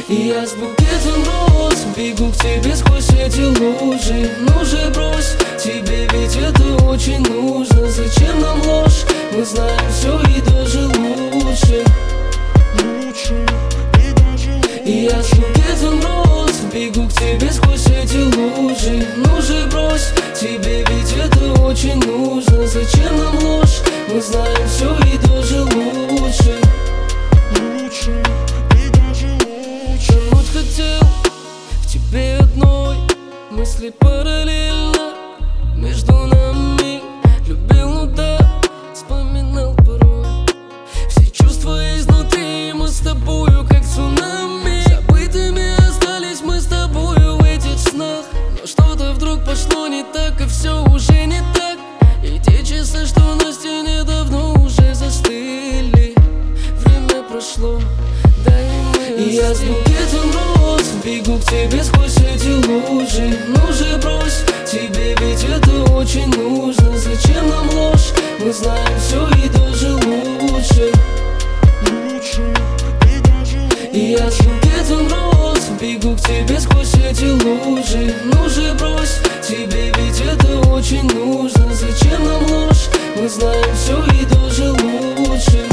И я с букетом роз бегу к тебе сквозь эти лужи. Ну же брось, тебе ведь это очень нужно. Зачем нам ложь? Мы знаем все и даже лучше. И я с букетом роз бегу к тебе сквозь эти лужи. Ну же брось, тебе ведь это очень нужно. Зачем нам ложь? Мы знаем все и даже лучше. Тонуть хотел в тебе одной, мысли параллельно между нами. Любил, ну да, вспоминал порой. Все чувства изнутри, мы с тобою как цунами. Забытыми остались мы с тобою в этих снах. Но что-то вдруг пошло не так, и все уже не так. И те часы, что на стене, давно уже застыли. Время прошло, да и мы. И я с букетом роз бегу к тебе сквозь эти лужи. Ну же брось, тебе ведь это очень нужно. Зачем нам ложь? Мы знаем все и даже лучше. И я с букетом роз бегу к тебе сквозь эти лужи. Ну же брось, тебе ведь это очень нужно. Зачем нам ложь? Мы знаем все и даже лучше.